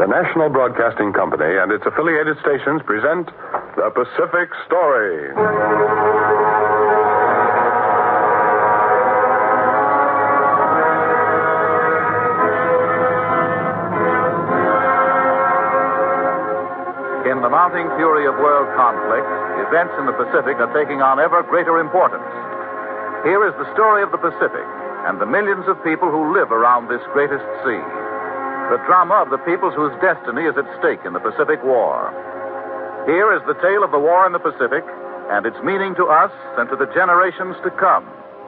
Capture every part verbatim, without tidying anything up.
The National Broadcasting Company and its affiliated stations present The Pacific Story. In the mounting fury of world conflict, events in the Pacific are taking on ever greater importance. Here is the story of the Pacific and the millions of people who live around this greatest sea. The drama of the peoples whose destiny is at stake in the Pacific War. Here is the tale of the war in the Pacific and its meaning to us and to the generations to come.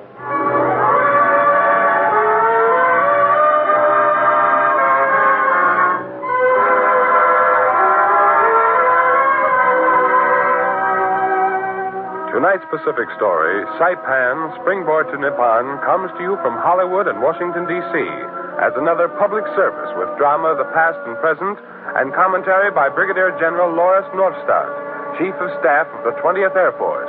Tonight's Pacific Story, Saipan, Springboard to Nippon, comes to you from Hollywood and Washington, D C as another public service with drama, the past and present, and commentary by Brigadier General Lawrence Northstadt, Chief of Staff of the twentieth Air Force.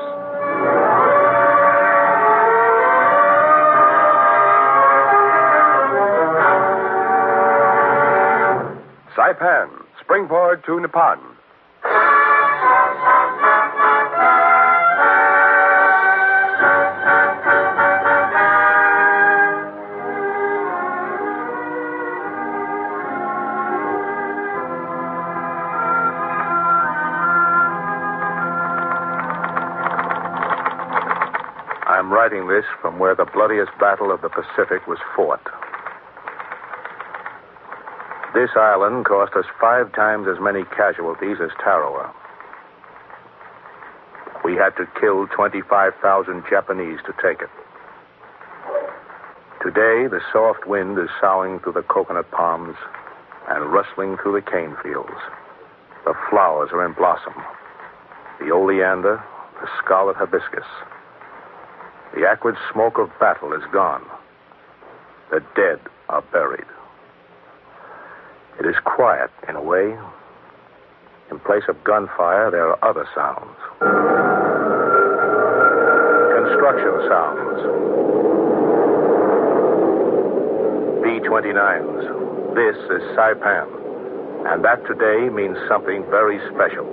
Saipan, Springboard to Nippon. I'm writing this from where the bloodiest battle of the Pacific was fought. This island cost us five times as many casualties as Tarawa. We had to kill twenty-five thousand Japanese to take it. Today, the soft wind is soughing through the coconut palms and rustling through the cane fields. The flowers are in blossom. The oleander, the scarlet hibiscus. The acrid smoke of battle is gone. The dead are buried. It is quiet, in a way. In place of gunfire, there are other sounds. Construction sounds. B twenty-nines. This is Saipan. And that today means something very special.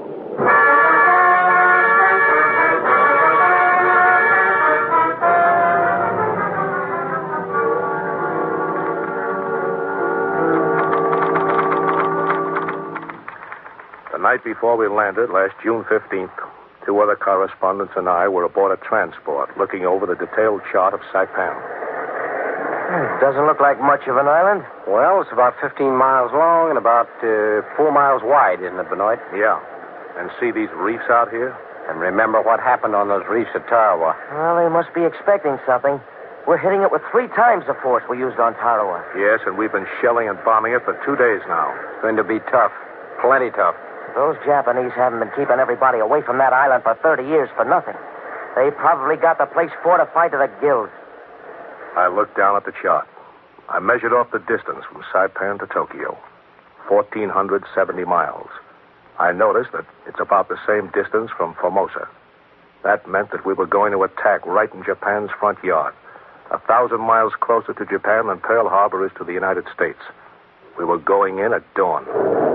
The night before we landed, last June fifteenth, two other correspondents and I were aboard a transport looking over the detailed chart of Saipan. It doesn't look like much of an island. Well, it's about fifteen miles long and about uh, four miles wide, isn't it, Benoit? Yeah. And see these reefs out here? And remember what happened on those reefs at Tarawa. Well, they must be expecting something. We're hitting it with three times the force we used on Tarawa. Yes, and we've been shelling and bombing it for two days now. It's going to be tough. Plenty tough. Those Japanese haven't been keeping everybody away from that island for thirty years for nothing. They probably got the place fortified to the gills. I looked down at the chart. I measured off the distance from Saipan to Tokyo. one thousand four hundred seventy miles. I noticed that it's about the same distance from Formosa. That meant that we were going to attack right in Japan's front yard. A thousand miles closer to Japan than Pearl Harbor is to the United States. We were going in at dawn.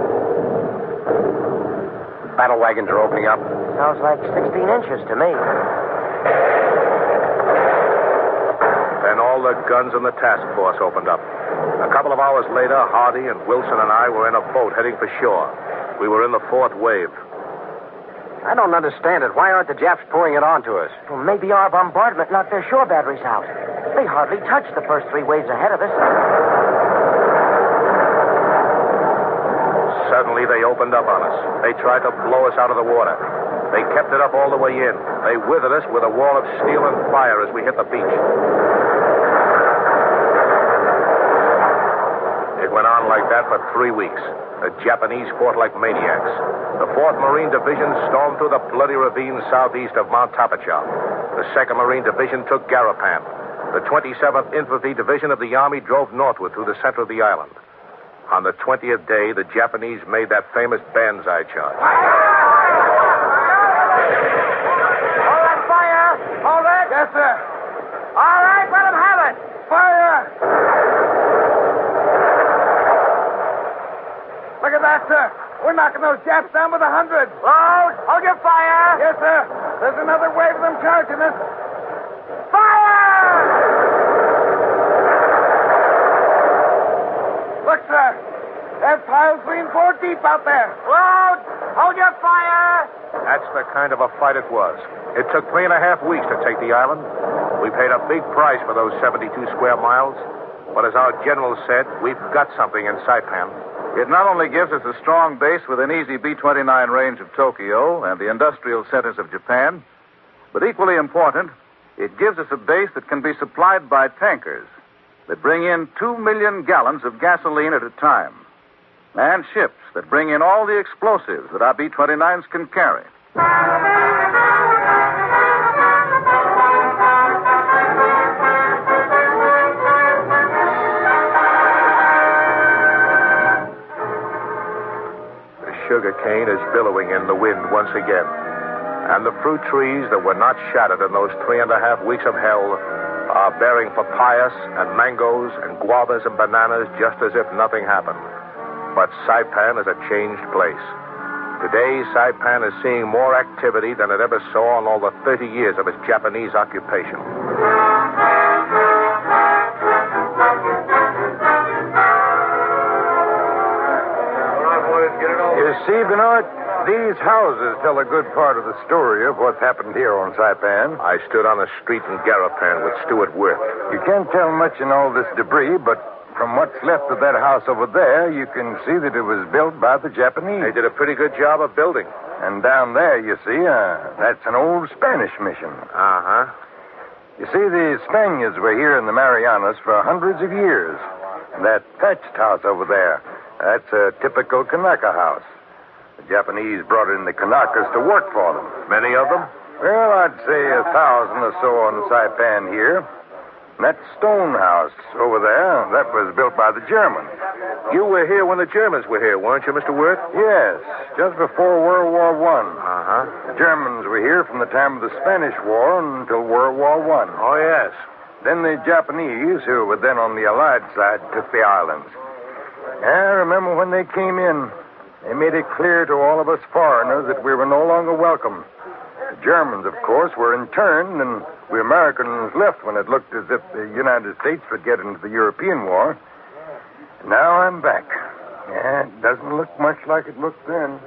Battle wagons are opening up. Sounds like sixteen inches to me. Then all the guns in the task force opened up. A couple of hours later, Hardy and Wilson and I were in a boat heading for shore. We were in the fourth wave. I don't understand it. Why aren't the Japs pouring it onto us? Well, maybe our bombardment knocked their shore batteries out. They hardly touched the first three waves ahead of us. Suddenly, they opened up on us. They tried to blow us out of the water. They kept it up all the way in. They withered us with a wall of steel and fire as we hit the beach. It went on like that for three weeks. The Japanese fought like maniacs. The fourth Marine Division stormed through the bloody ravine southeast of Mount Tapachau. The second Marine Division took Garapan. The twenty-seventh Infantry Division of the Army drove northward through the center of the island. On the twentieth day, the Japanese made that famous banzai charge. Hold that fire! Hold it! Yes, sir. All right, let them have it. Fire! Look at that, sir. We're knocking those Japs down with a hundred. Load! Hold your fire! Yes, sir. There's another wave of them charging us. Fire! Look, sir. That pile's three and four deep out there. Load! Hold your fire! That's the kind of a fight it was. It took three and a half weeks to take the island. We paid a big price for those seventy-two square miles. But as our general said, we've got something in Saipan. It not only gives us a strong base with an easy B twenty-nine range of Tokyo and the industrial centers of Japan, but equally important, it gives us a base that can be supplied by tankers that bring in two million gallons of gasoline at a time, and ships that bring in all the explosives that our B twenty-nines can carry. Sugar cane is billowing in the wind once again. And the fruit trees that were not shattered in those three and a half weeks of hell are bearing papayas and mangoes and guavas and bananas just as if nothing happened. But Saipan is a changed place. Today, Saipan is seeing more activity than it ever saw in all the thirty years of its Japanese occupation. You see, Benoit, these houses tell a good part of the story of what's happened here on Saipan. I stood on a street in Garapan with Stuart Worth. You can't tell much in all this debris, but from what's left of that house over there, you can see that it was built by the Japanese. They did a pretty good job of building. And down there, you see, uh, that's an old Spanish mission. Uh-huh. You see, the Spaniards were here in the Marianas for hundreds of years. And that thatched house over there, that's a typical Kanaka house. The Japanese brought in the Kanakas to work for them. Many of them? Well, I'd say a thousand or so on Saipan here. And that stone house over there, that was built by the Germans. You were here when the Germans were here, weren't you, Mister Worth? Yes, just before World War One. Uh-huh. The Germans were here from the time of the Spanish War until World War One. Oh, yes. Then the Japanese, who were then on the Allied side, took the islands. I remember when they came in, they made it clear to all of us foreigners that we were no longer welcome. The Germans, of course, were interned, and we Americans left when it looked as if the United States would get into the European War. Now I'm back. Yeah, it doesn't look much like it looked then.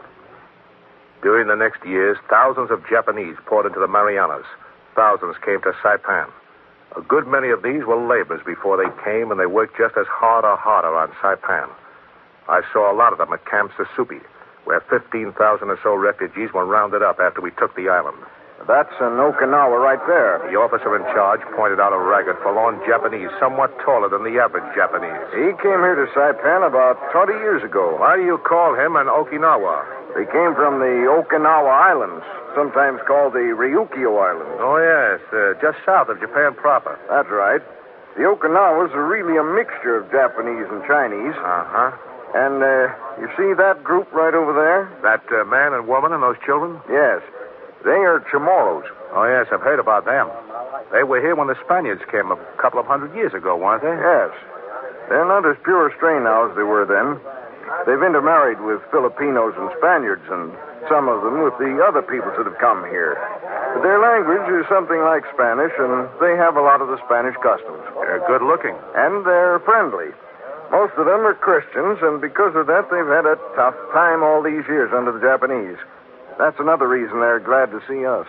During the next years, thousands of Japanese poured into the Marianas. Thousands came to Saipan. A good many of these were laborers before they came, and they worked just as hard or harder on Saipan. I saw a lot of them at Camp Susupi, where fifteen thousand or so refugees were rounded up after we took the island. That's an Okinawa right there. The officer in charge pointed out a ragged, forlorn Japanese, somewhat taller than the average Japanese. He came here to Saipan about twenty years ago. Why do you call him an Okinawa? He came from the Okinawa Islands, sometimes called the Ryukyu Islands. Oh, yes, uh, just south of Japan proper. That's right. The Okinawas are really a mixture of Japanese and Chinese. Uh-huh. And uh, you see that group right over there? That uh, man and woman and those children? Yes. They are Chamorros. Oh, yes, I've heard about them. They were here when the Spaniards came a couple of hundred years ago, weren't they? Yes. They're not as pure strain now as they were then. They've intermarried with Filipinos and Spaniards, and some of them with the other peoples that have come here. But their language is something like Spanish, and they have a lot of the Spanish customs. They're good looking. And they're friendly. Most of them are Christians, and because of that, they've had a tough time all these years under the Japanese. That's another reason they're glad to see us.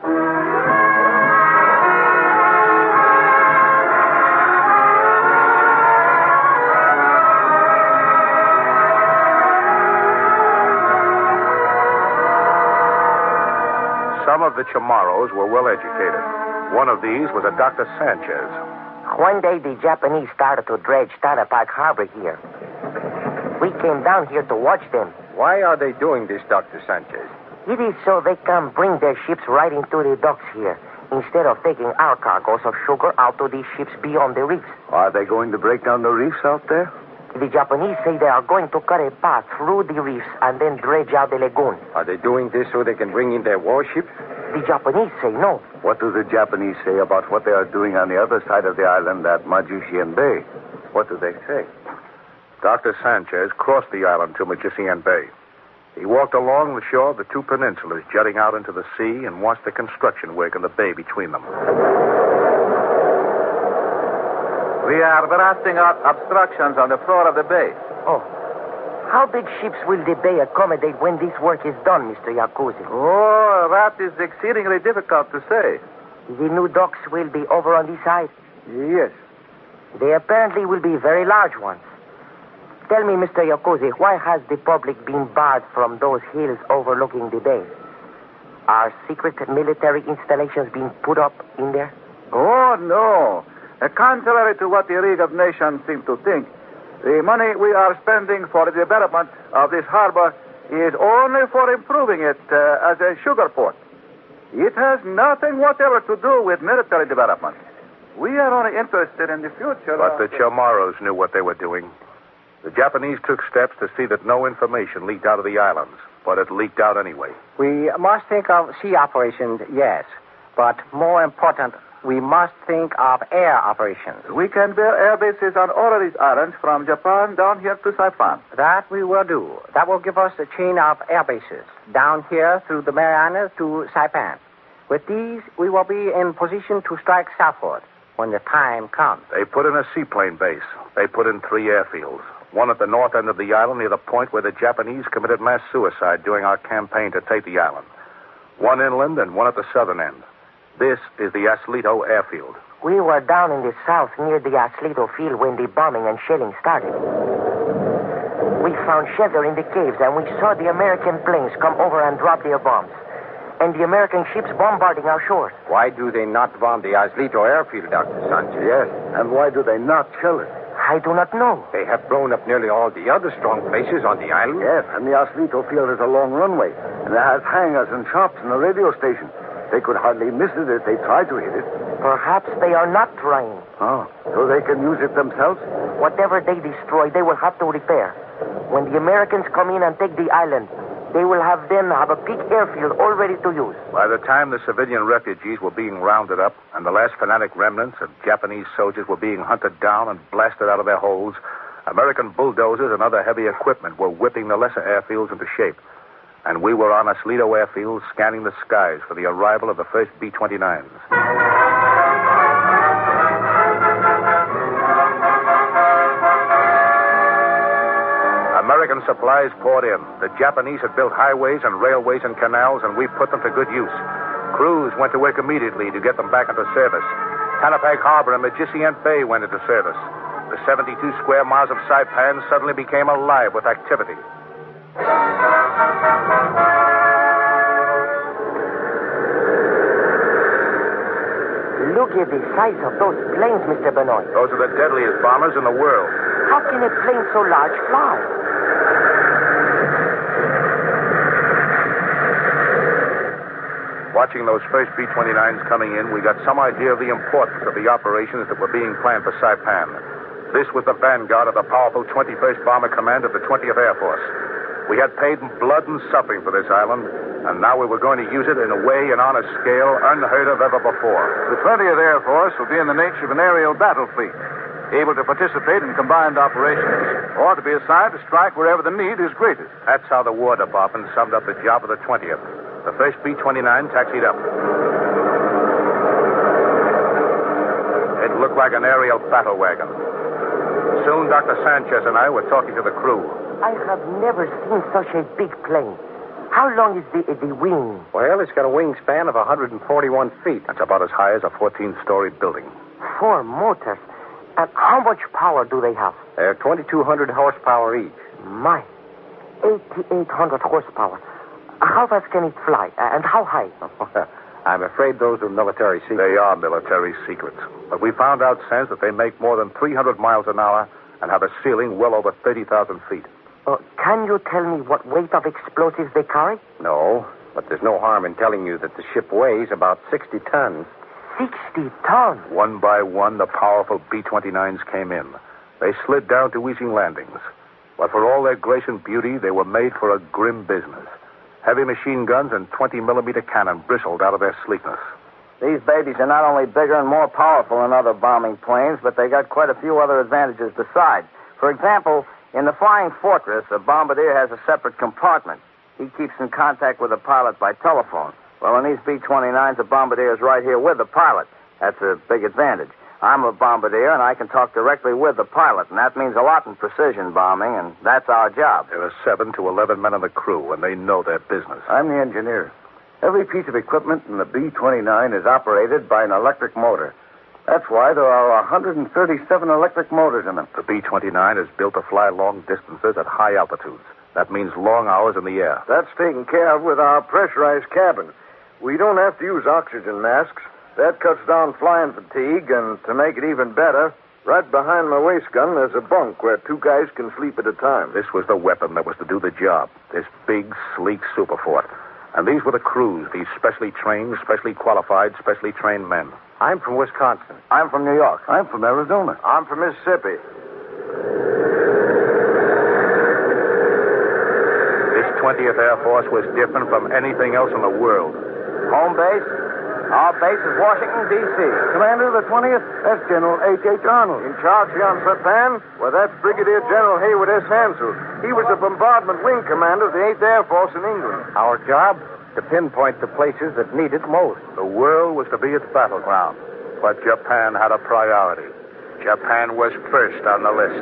Some of the Chamorros were well educated. One of these was a Doctor Sanchez. One day the Japanese started to dredge Tana Park Harbor here. We came down here to watch them. Why are they doing this, Doctor Sanchez? It is so they can bring their ships right into the docks here, instead of taking our cargoes of sugar out to these ships beyond the reefs. Are they going to break down the reefs out there? The Japanese say they are going to cut a path through the reefs and then dredge out the lagoon. Are they doing this so they can bring in their warships? The Japanese say no. What do the Japanese say about what they are doing on the other side of the island at Majushian Bay? What do they say? Doctor Sanchez crossed the island to Magician Bay. He walked along the shore of the two peninsulas jutting out into the sea and watched the construction work in the bay between them. We are blasting out obstructions on the floor of the bay. Oh. How big ships will the bay accommodate when this work is done, Mister Yakuzi? Oh, that is exceedingly difficult to say. The new docks will be over on this side. Yes. They apparently will be very large ones. Tell me, Mister Yakuzi, why has the public been barred from those hills overlooking the bay? Are secret military installations being put up in there? Oh, no. Uh, contrary to what the League of Nations seem to think, the money we are spending for the development of this harbor is only for improving it uh, as a sugar port. It has nothing whatever to do with military development. We are only interested in the future. But the of... Chamorros knew what they were doing. The Japanese took steps to see that no information leaked out of the islands, but it leaked out anyway. We must think of sea operations, yes. But more important, we must think of air operations. We can build air bases on all of these islands from Japan down here to Saipan. That we will do. That will give us a chain of air bases down here through the Marianas to Saipan. With these, we will be in position to strike southward when the time comes. They put in a seaplane base. They put in three airfields. One at the north end of the island near the point where the Japanese committed mass suicide during our campaign to take the island. One inland and one at the southern end. This is the Aslito airfield. We were down in the south near the Aslito field when the bombing and shelling started. We found shelter in the caves and we saw the American planes come over and drop their bombs. And the American ships bombarding our shores. Why do they not bomb the Aslito airfield, Doctor Sanchez? Yes, and why do they not kill it? I do not know. They have blown up nearly all the other strong places on the island. Yes, and the Aslito field has a long runway. And it has hangars and shops and a radio station. They could hardly miss it if they tried to hit it. Perhaps they are not trying. Oh, so they can use it themselves? Whatever they destroy, they will have to repair. When the Americans come in and take the island, they will have then have a big airfield all ready to use. By the time the civilian refugees were being rounded up and the last fanatic remnants of Japanese soldiers were being hunted down and blasted out of their holes, American bulldozers and other heavy equipment were whipping the lesser airfields into shape. And we were on Aslito airfield scanning the skies for the arrival of the first B twenty-nines. American supplies poured in. The Japanese had built highways and railways and canals, and we put them to good use. Crews went to work immediately to get them back into service. Tanapag Harbor and Magician Bay went into service. The seventy-two square miles of Saipan suddenly became alive with activity. Look at the size of those planes, Mister Benoit. Those are the deadliest bombers in the world. How can a plane so large fly? Watching those first B twenty-nines coming in, we got some idea of the importance of the operations that were being planned for Saipan. This was the vanguard of the powerful twenty-first Bomber Command of the twentieth Air Force. We had paid blood and suffering for this island, and now we were going to use it in a way and on a scale unheard of ever before. The twentieth Air Force will be in the nature of an aerial battle fleet, able to participate in combined operations, or to be assigned to strike wherever the need is greatest. That's how the War Department summed up the job of the twentieth. The first B twenty-nine taxied up. It looked like an aerial battle wagon. Soon, Doctor Sanchez and I were talking to the crew. I have never seen such a big plane. How long is the, the wing? Well, it's got a wingspan of one hundred forty-one feet. That's about as high as a fourteen-story building. Four motors. And how much power do they have? They're twenty-two hundred horsepower each. My, eighty-eight hundred horsepower. How fast can it fly? And how high? I'm afraid those are military secrets. They are military secrets. But we found out since that they make more than three hundred miles an hour and have a ceiling well over thirty thousand feet. Uh, can you tell me what weight of explosives they carry? No, but there's no harm in telling you that the ship weighs about sixty tons. sixty tons? One by one, the powerful B twenty-nines came in. They slid down to easy landings. But for all their grace and beauty, they were made for a grim business. Heavy machine guns and twenty millimeter cannon bristled out of their sleekness. These babies are not only bigger and more powerful than other bombing planes, but they got quite a few other advantages besides. For example, In the Flying Fortress, a bombardier has a separate compartment. He keeps in contact with the pilot by telephone. Well, in these B twenty-nines, the bombardier is right here with the pilot. That's a big advantage. I'm a bombardier, and I can talk directly with the pilot, and that means a lot in precision bombing, and that's our job. There are seven to eleven men on the crew, and they know their business. I'm the engineer. Every piece of equipment in the B twenty-nine is operated by an electric motor. That's why there are one hundred thirty-seven electric motors in them. The B twenty-nine is built to fly long distances at high altitudes. That means long hours in the air. That's taken care of with our pressurized cabin. We don't have to use oxygen masks. That cuts down flying fatigue, and to make it even better, right behind my waist gun, there's a bunk where two guys can sleep at a time. This was the weapon that was to do the job. This big, sleek Superfort. And these were the crews, these specially trained, specially qualified, specially trained men. I'm from Wisconsin. I'm from New York. I'm from Arizona. I'm from Mississippi. This twentieth Air Force was different from anything else in the world. Home base? Our base is Washington, D C Commander of the twentieth, that's General H H. Arnold. In charge here on Saipan? Well, that's Brigadier General Hayward S. Hansel. He was the bombardment wing commander of the eighth Air Force in England. Our job? To pinpoint the places that need it most. The world was to be its battleground, but Japan had a priority. Japan was first on the list.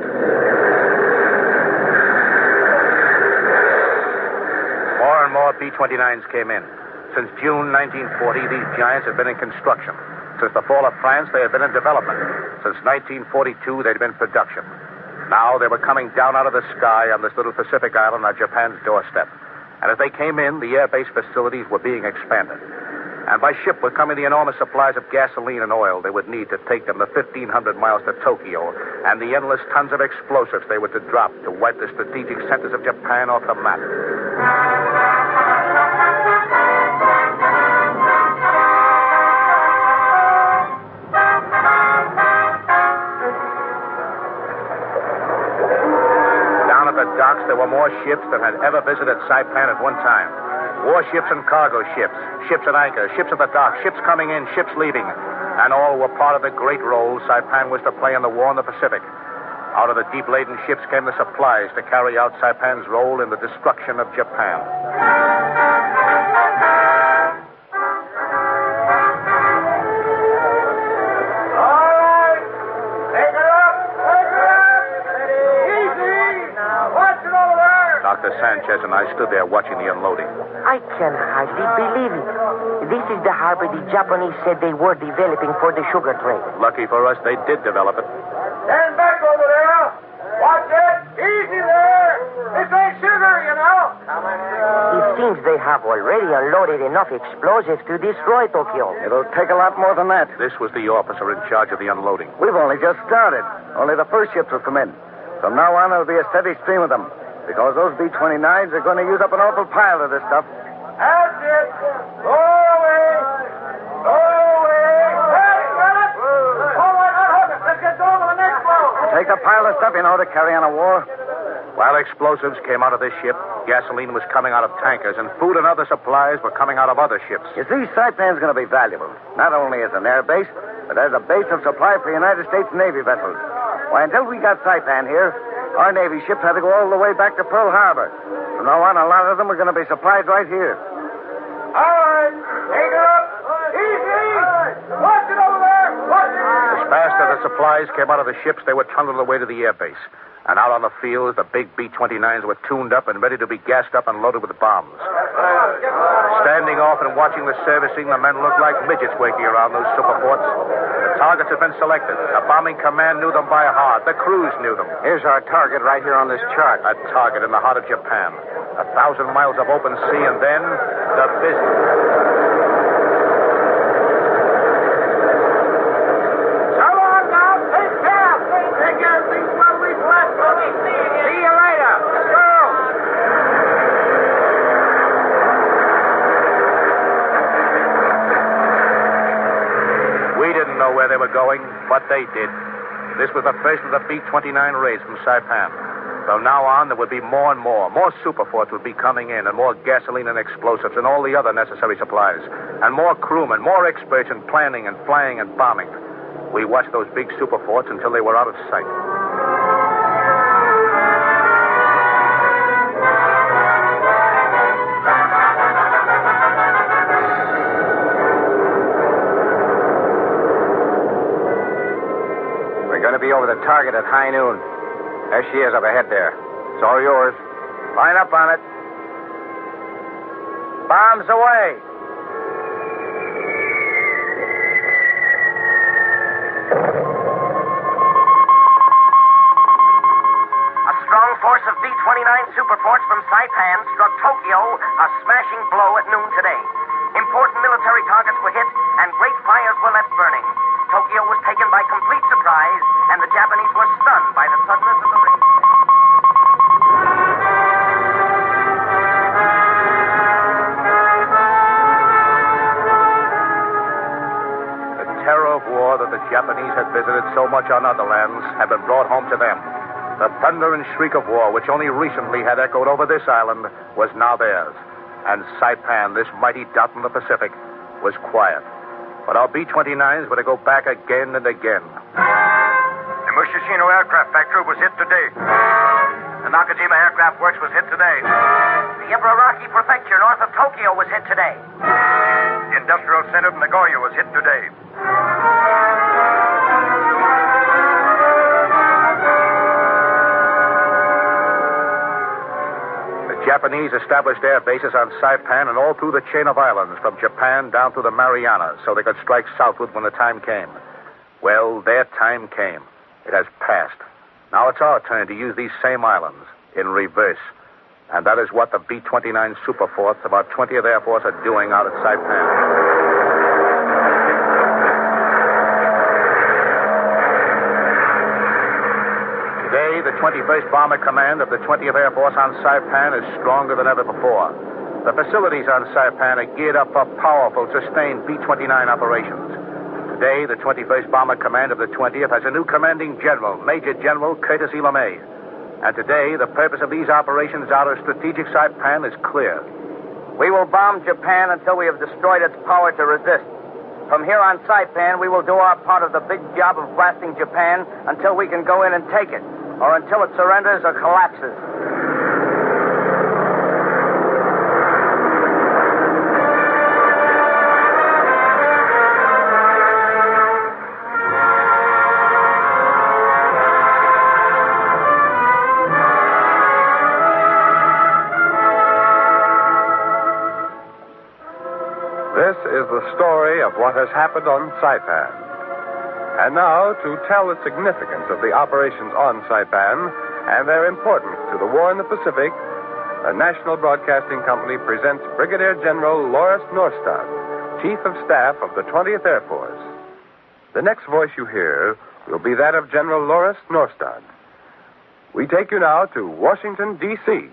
More and more B twenty-nines came in. Since June nineteen forty, these giants had been in construction. Since the fall of France, they had been in development. Since nineteen forty-two, they'd been in production. Now they were coming down out of the sky on this little Pacific island on Japan's doorstep. And as they came in, the air-base facilities were being expanded. And by ship were coming the enormous supplies of gasoline and oil they would need to take them the fifteen hundred miles to Tokyo, and the endless tons of explosives they were to drop to wipe the strategic centers of Japan off the map. Docks, there were more ships than had ever visited Saipan at one time. Warships and cargo ships, ships at anchor, ships at the dock, ships coming in, ships leaving. And all were part of the great role Saipan was to play in the war in the Pacific. Out of the deep-laden ships came the supplies to carry out Saipan's role in the destruction of Japan. Doctor Sanchez and I stood there watching the unloading. I can hardly believe it. This is the harbor the Japanese said they were developing for the sugar trade. Lucky for us, they did develop it. Stand back over there. Watch it. Easy there. This ain't sugar, you know. It seems they have already unloaded enough explosives to destroy Tokyo. It'll take a lot more than that. This was the officer in charge of the unloading. We've only just started. Only the first ships will come in. From now on, there'll be a steady stream of them. Because those B twenty-nines are going to use up an awful pile of this stuff. That's it. Go away. Go away. Hey, got it? All right, unhook it. Let's get going with the next blow. Take a pile of stuff, you know, to carry on a war. While explosives came out of this ship, gasoline was coming out of tankers, and food and other supplies were coming out of other ships. You see, Saipan's going to be valuable, not only as an air base, but as a base of supply for United States Navy vessels. Why, until we got Saipan here, our Navy ships had to go all the way back to Pearl Harbor. From now on, a lot of them are going to be supplied right here. All right. Take it up. Easy. Watch it over there. Watch it. As fast as the supplies came out of the ships, they were trundled away to the airbase. And out on the fields, the big B twenty-nines were tuned up and ready to be gassed up and loaded with bombs. Standing off and watching the servicing, the men looked like midgets waking around those superforts. The targets had been selected. The bombing command knew them by heart. The crews knew them. Here's our target right here on this chart. A target in the heart of Japan. A thousand miles of open sea, and then the business. So long now. Take care. Take care of things while we've left. See you later. Let's go. We didn't know where they were going, but they did. This was the first of the B twenty-nine raids from Saipan. From now on, there would be more and more. More Superforts would be coming in, and more gasoline and explosives and all the other necessary supplies. And more crewmen, more experts in planning and flying and bombing. We watched those big Superforts until they were out of sight. the target at high noon. There she is up ahead there. It's all yours. Line up on it. Bombs away. A strong force of B twenty-nine Superforts from Saipan struck Tokyo a smashing blow at noon today. Important military targets were hit, and great fires were left burning. Tokyo was taken by complete surprise, and the Japanese were stunned by the suddenness of the rain. The terror of war that the Japanese had visited so much on other lands had been brought home to them. The thunder and shriek of war, which only recently had echoed over this island, was now theirs. And Saipan, this mighty dot in the Pacific, was quiet. But our B twenty-nines were to go back again and again. The Musashino Aircraft Factory was hit today. The Nakajima Aircraft Works was hit today. The Ibaraki Prefecture north of Tokyo was hit today. The Industrial Center of Nagoya was hit today. The Japanese established air bases on Saipan and all through the chain of islands, from Japan down to the Marianas, so they could strike southward when the time came. Well, their time came. It has passed. Now it's our turn to use these same islands in reverse. And that is what the B twenty-nine Superforts of our twentieth Air Force are doing out at Saipan. Today, the twenty-first Bomber Command of the twentieth Air Force on Saipan is stronger than ever before. The facilities on Saipan are geared up for powerful, sustained B twenty-nine operations. Today, the twenty-first Bomber Command of the twentieth has a new commanding general, Major General Curtis E. LeMay. And today, the purpose of these operations out of strategic Saipan is clear. We will bomb Japan until we have destroyed its power to resist. From here on Saipan, we will do our part of the big job of blasting Japan until we can go in and take it, or until it surrenders or collapses. This is the story of what has happened on Saipan. And now, to tell the significance of the operations on Saipan and their importance to the war in the Pacific, the National Broadcasting Company presents Brigadier General Loris Norstad, Chief of Staff of the twentieth Air Force. The next voice you hear will be that of General Loris Norstad. We take you now to Washington, D C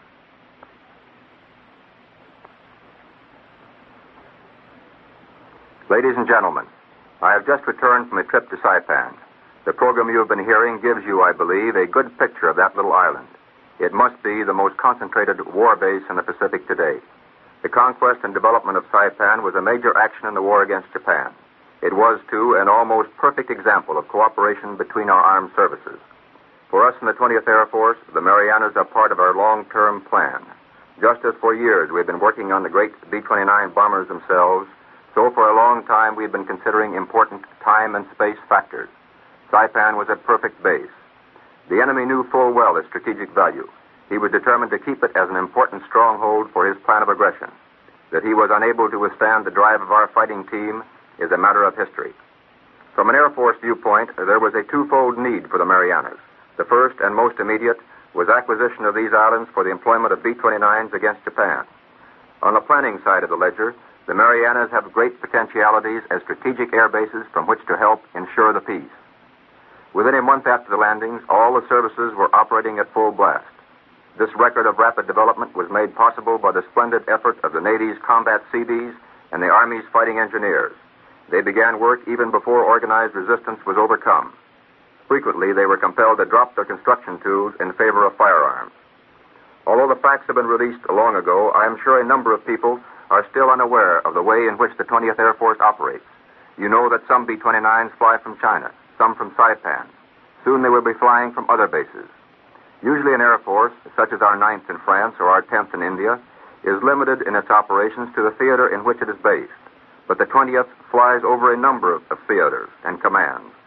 Ladies and gentlemen, I have just returned from a trip to Saipan. The program you have been hearing gives you, I believe, a good picture of that little island. It must be the most concentrated war base in the Pacific today. The conquest and development of Saipan was a major action in the war against Japan. It was, too, an almost perfect example of cooperation between our armed services. For us in the twentieth Air Force, the Marianas are part of our long-term plan. Just as for years we've been working on the great B twenty-nine bombers themselves, so for a long time we've been considering important time and space factors. Saipan was a perfect base. The enemy knew full well its strategic value. He was determined to keep it as an important stronghold for his plan of aggression. That he was unable to withstand the drive of our fighting team is a matter of history. From an Air Force viewpoint, there was a twofold need for the Marianas. The first and most immediate was acquisition of these islands for the employment of B twenty-nines against Japan. On the planning side of the ledger, the Marianas have great potentialities as strategic air bases from which to help ensure the peace. Within a month after the landings, all the services were operating at full blast. This record of rapid development was made possible by the splendid effort of the Navy's combat Seabees and the Army's fighting engineers. They began work even before organized resistance was overcome. Frequently, they were compelled to drop their construction tools in favor of firearms. Although the facts have been released long ago, I am sure a number of people are still unaware of the way in which the twentieth Air Force operates. You know that some B twenty-nines fly from China, some from Saipan. Soon they will be flying from other bases. Usually an Air Force, such as our ninth in France or our tenth in India, is limited in its operations to the theater in which it is based. But the twentieth flies over a number of, of theaters and commands.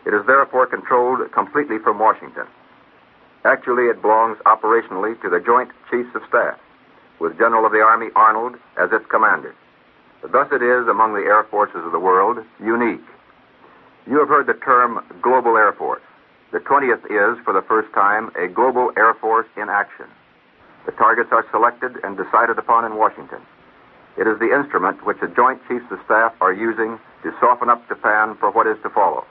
It is therefore controlled completely from Washington. Actually, it belongs operationally to the Joint Chiefs of Staff, with General of the Army Arnold as its commander. Thus it is, among the air forces of the world, unique. You have heard the term Global Air Force. The twentieth is, for the first time, a global air force in action. The targets are selected and decided upon in Washington. It is the instrument which the Joint Chiefs of Staff are using to soften up Japan for what is to follow.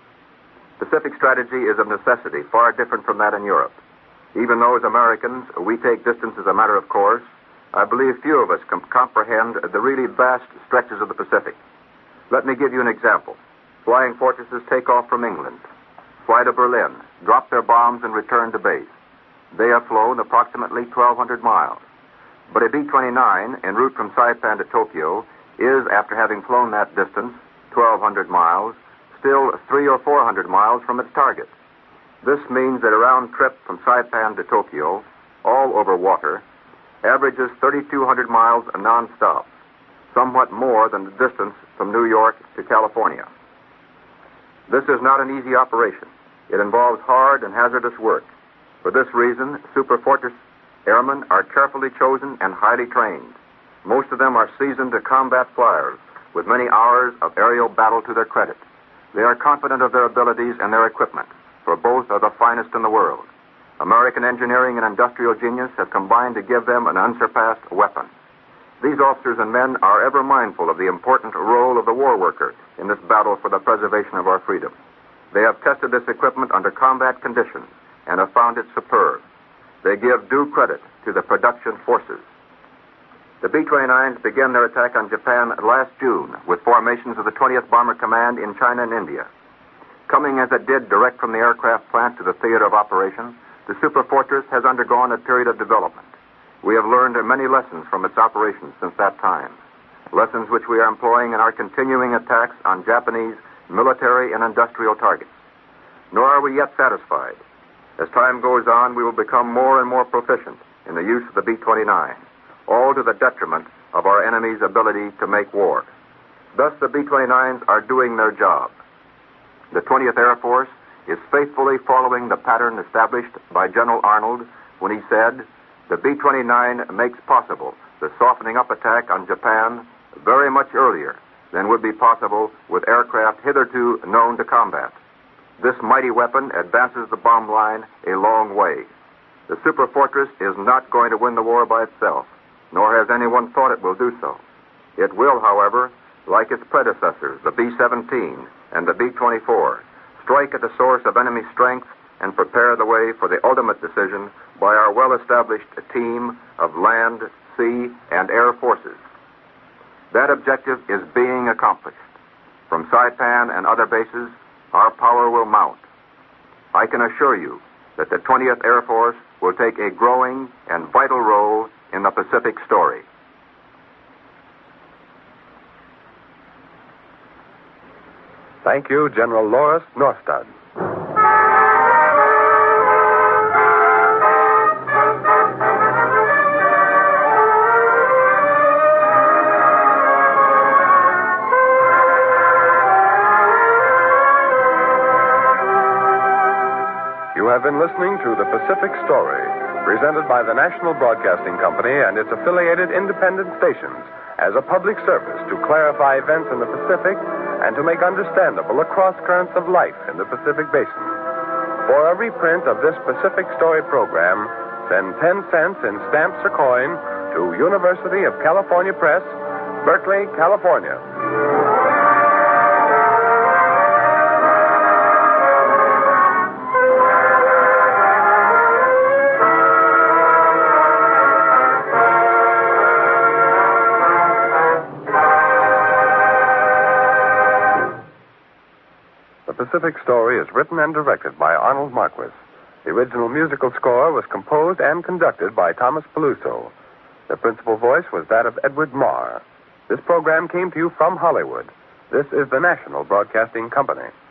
Pacific strategy is of necessity far different from that in Europe. Even though as Americans we take distance as a matter of course, I believe few of us can comprehend the really vast stretches of the Pacific. Let me give you an example. Flying fortresses take off from England, fly to Berlin, drop their bombs, and return to base. They have flown approximately twelve hundred miles. But a B twenty-nine, en route from Saipan to Tokyo, is, after having flown that distance, twelve hundred miles, still three or four hundred miles from its target. This means that a round trip from Saipan to Tokyo, all over water, averages thirty-two hundred miles non-stop, somewhat more than the distance from New York to California. This is not an easy operation. It involves hard and hazardous work. For this reason, Super Fortress airmen are carefully chosen and highly trained. Most of them are seasoned combat flyers with many hours of aerial battle to their credit. They are confident of their abilities and their equipment, for both are the finest in the world. American engineering and industrial genius have combined to give them an unsurpassed weapon. These officers and men are ever mindful of the important role of the war worker in this battle for the preservation of our freedom. They have tested this equipment under combat conditions and have found it superb. They give due credit to the production forces. The B twenty-nines began their attack on Japan last June with formations of the twentieth Bomber Command in China and India. Coming as it did direct from the aircraft plant to the theater of operation, the Super Fortress has undergone a period of development. We have learned many lessons from its operations since that time, lessons which we are employing in our continuing attacks on Japanese military and industrial targets. Nor are we yet satisfied. As time goes on, we will become more and more proficient in the use of the B twenty-nine, all to the detriment of our enemy's ability to make war. Thus, the B twenty-nines are doing their job. The twentieth Air Force is faithfully following the pattern established by General Arnold when he said, "The B twenty-nine makes possible the softening up attack on Japan very much earlier than would be possible with aircraft hitherto known to combat. This mighty weapon advances the bomb line a long way. The Super Fortress is not going to win the war by itself, nor has anyone thought it will do so. It will, however, like its predecessors, the B seventeen and the B twenty-four, strike at the source of enemy strength and prepare the way for the ultimate decision by our well-established team of land, sea, and air forces. That objective is being accomplished. From Saipan and other bases, our power will mount. I can assure you that the twentieth Air Force will take a growing and vital role in the Pacific story." Thank you, General Loris Norstad. You have been listening to The Pacific Story, presented by the National Broadcasting Company and its affiliated independent stations as a public service to clarify events in the Pacific and to make understandable the cross-currents of life in the Pacific Basin. For a reprint of this Pacific Story program, send ten cents in stamps or coin to University of California Press, Berkeley, California. The Pacific Story is written and directed by Arnold Marquis. The original musical score was composed and conducted by Thomas Peluso. The principal voice was that of Edward Marr. This program came to you from Hollywood. This is the National Broadcasting Company.